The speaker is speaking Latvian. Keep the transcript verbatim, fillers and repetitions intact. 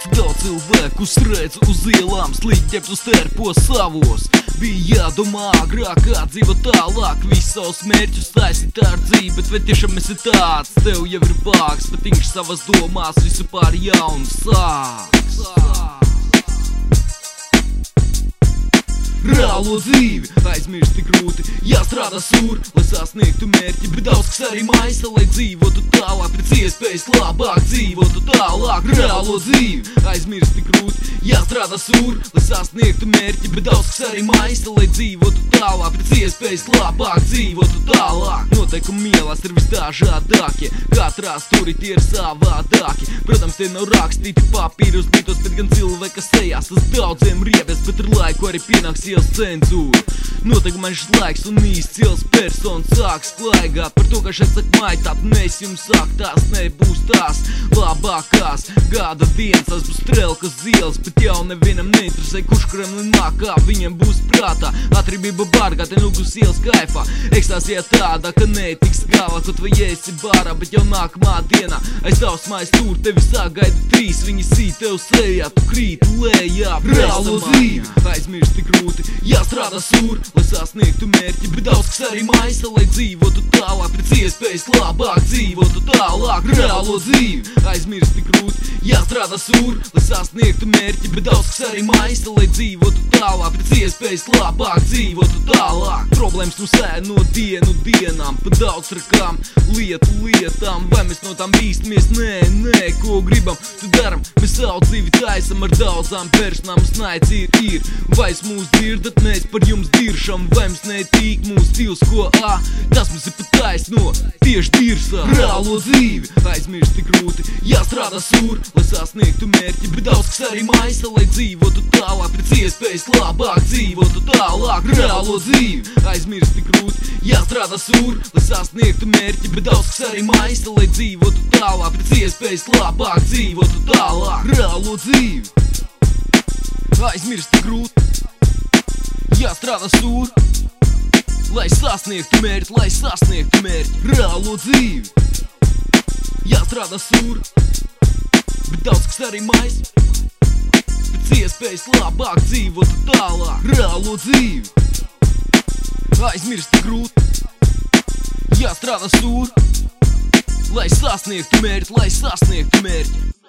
Daudz cilvēku redzu uz ielām, sliķeps uz terpos savos. Bija jādomā agrāk, kā dzīvo tālāk, visus savus mērķus taisīt ar dzīvi, bet vai tiešām esi tāds? Tev jau ir vāks, patīk savas domās, visu pār jaunu sāks. Reālo dzīvi aizmirsti grūti, jāstrādā sur, lai sasniegtu mērķi, bet daudz kas arī maisa, lai dzīvotu tālāk, pēc iespējas labāk dzīvotu tālāk. Reālo dzīvi aizmirsti grūti, jāstrādā sur, lai sasniegtu mērķi, bet daudz kas arī maisa, lai dzīvotu tālāk, pēc iespējas labāk dzīvotu tālāk. Noteikumi ielās ir visdažādākie, katrā stūri tie ir savādāki. Protams, tie nav rakstīti papīri uz lītos, bet gan cilvēka sejās, tas daudziem riebies, bet ar laiku arī pienāks ielas cenzūra. Noteikti manšs laiks un īsts ielas personas sāks klaigāt par to, ka šeit sak maitāt, mēs jums sāk, tās nebūs tās labākās gada dienas, tās būs strelkas ielas, bet jau nevienam neinteresē, kurš Kremlin mākā, viņiem būs prātā atribība bargā, te nūgus ielas kaifā, ekstāsijā tāda, ka netiks galā, kaut vai esi bārā, bet jau nākamā dienā aiz tavs mājas tur tevi sāk gaida trīs, viņi sīt tev sejā, tu krīti lējā. Reālo dzīvi aizmirsti grūti, jāstrādā sur, lai sasniegtu mērķi, bet daudz kas arī maisa, lai dzīvotu tālāk, pēc iespējas labāk dzīvotu tālāk. Reālo dzīvi aizmirsti grūti, jāstrādā sur, lai sasniegtu mērķi, bet daudz kas arī maisa, lai dzīvotu tālāk, pēc iespējas labāk dzīvotu tālāk. Problēmas nu sēd no dienu dienām, pa daudz rakām lietu lietām, vai mēs no tām bīstamies? Nē, nē, ko gribam, tu daram, mēs savu dzīvi taisam ar daudzām personām, mums naids ir, ir, vai es mūs dzirdat, mēs par jums diršam, vai mums netīk mūsu stils, ko ā, tas mums ir pat taisno, tieši dirsā. Reālo dzīvi aizmirsti grūti, jāstrādā sur, lai sasniegtu mērķi, bet daudz kas arī maisa, lai dzīvotu tālāk, pēc iespējas labāk dzīvotu tālāk. Reālo dzīvi aizmirsti grūti, jāstrādā sur, lai sasniegtu mērķi, bet daudz kas arī maisa, lai dzīvotu tālāk, pēc iespējas labāk dzīvotu tālāk. Reālo dzīvi aizmirsti grūti, jāstrādā sur, lai sasniegtu mērķi, lai sasniegtu mērķi. Reālo dzīvi jāstrādā sur, bet daudz kas arī maisa, pēc iespējas labāk dzīvotu tālāk. Reālo dzīvi aizmirsti grūti, jāstrādā sur, lai sasniegtu mērķi, lai sasniegtu mērķi.